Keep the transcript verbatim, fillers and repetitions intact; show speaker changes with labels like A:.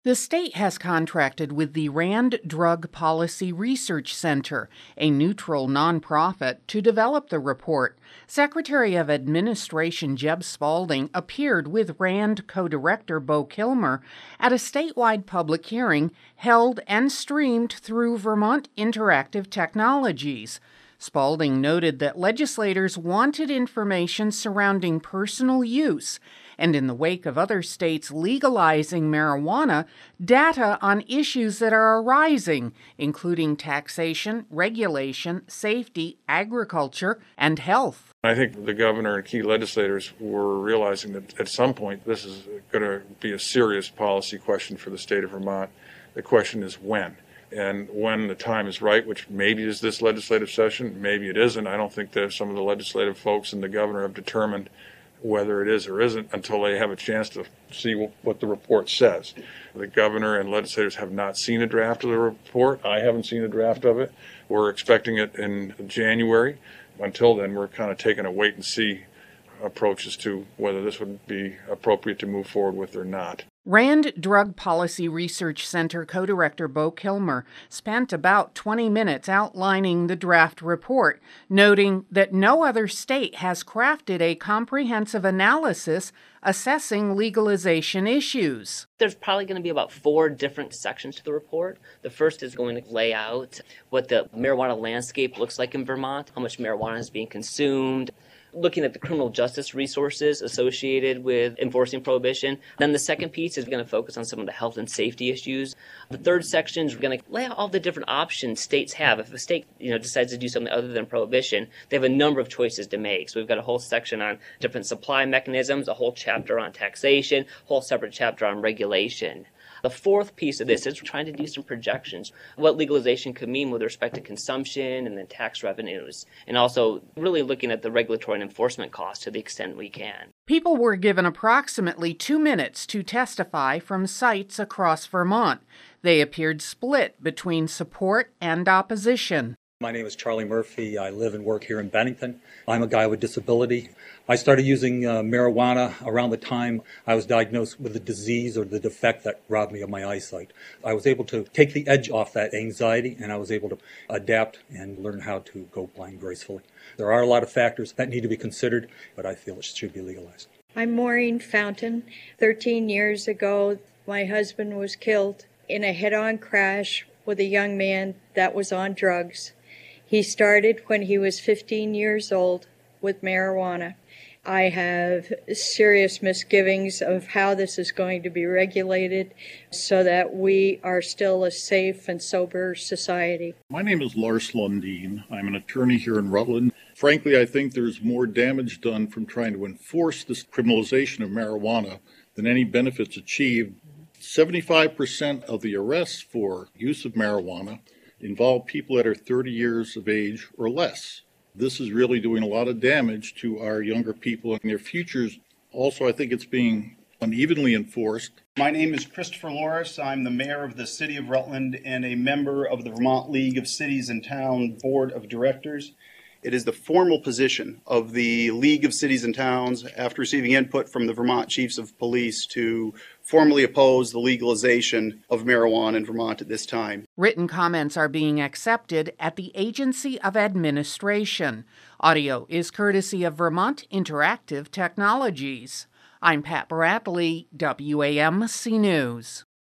A: The state has contracted with the RAND Drug Policy Research Center, a neutral nonprofit, to develop the report. Secretary of Administration Jeb Spaulding appeared with RAND co-director Beau Kilmer at a statewide public hearing held and streamed through Vermont Interactive Technologies. Spaulding noted that legislators wanted information surrounding personal use, and in the wake of other states legalizing marijuana, data on issues that are arising, including taxation, regulation, safety, agriculture, and health.
B: I think the governor and key legislators were realizing that at some point this is going to be a serious policy question for the state of Vermont. The question is when. And when the time is right, which maybe is this legislative session, maybe it isn't. I don't think that some of the legislative folks and the governor have determined whether it is or isn't until they have a chance to see what the report says. The governor and legislators have not seen a draft of the report. I haven't seen a draft of it. We're expecting it in January. Until then, we're kind of taking a wait and see approach as to whether this would be appropriate to move forward with or not.
A: RAND Drug Policy Research Center co-director Beau Kilmer spent about twenty minutes outlining the draft report, noting that no other state has crafted a comprehensive analysis assessing legalization issues.
C: There's probably going to be about four different sections to the report. The first is going to lay out what the marijuana landscape looks like in Vermont, how much marijuana is being consumed, looking at the criminal justice resources associated with enforcing prohibition. Then the second piece is going to focus on some of the health and safety issues. The third section is going to lay out all the different options states have. If a state, you know, decides to do something other than prohibition, they have a number of choices to make. So we've got a whole section on different supply mechanisms, a whole chapter on taxation, a whole separate chapter on regulation. The fourth piece of this is trying to do some projections, what legalization could mean with respect to consumption and then tax revenues, and also really looking at the regulatory and enforcement costs to the extent we can.
A: People were given approximately two minutes to testify from sites across Vermont. They appeared split between support and opposition.
D: My name is Charlie Murphy. I live and work here in Bennington. I'm a guy with disability. I started using uh, marijuana around the time I was diagnosed with the disease or the defect that robbed me of my eyesight. I was able to take the edge off that anxiety, and I was able to adapt and learn how to go blind gracefully. There are a lot of factors that need to be considered, but I feel it should be legalized.
E: I'm Maureen Fountain. Thirteen years ago, my husband was killed in a head-on crash with a young man that was on drugs. He started when he was fifteen years old with marijuana. I have serious misgivings of how this is going to be regulated so that we are still a safe and sober society.
F: My name is Lars Lundin. I'm an attorney here in Rutland. Frankly, I think there's more damage done from trying to enforce this criminalization of marijuana than any benefits achieved. seventy-five percent of the arrests for use of marijuana involve people that are thirty years of age or less. This is really doing a lot of damage to our younger people and their futures. Also, I think it's being unevenly enforced.
G: My name is Christopher Loris. I'm the mayor of the city of Rutland and a member of the Vermont League of Cities and Town Board of Directors. It is the formal position of the League of Cities and Towns, after receiving input from the Vermont Chiefs of Police, to formally oppose the legalization of marijuana in Vermont at this time.
A: Written comments are being accepted at the Agency of Administration. Audio is courtesy of Vermont Interactive Technologies. I'm Pat Bradley, W A M C News.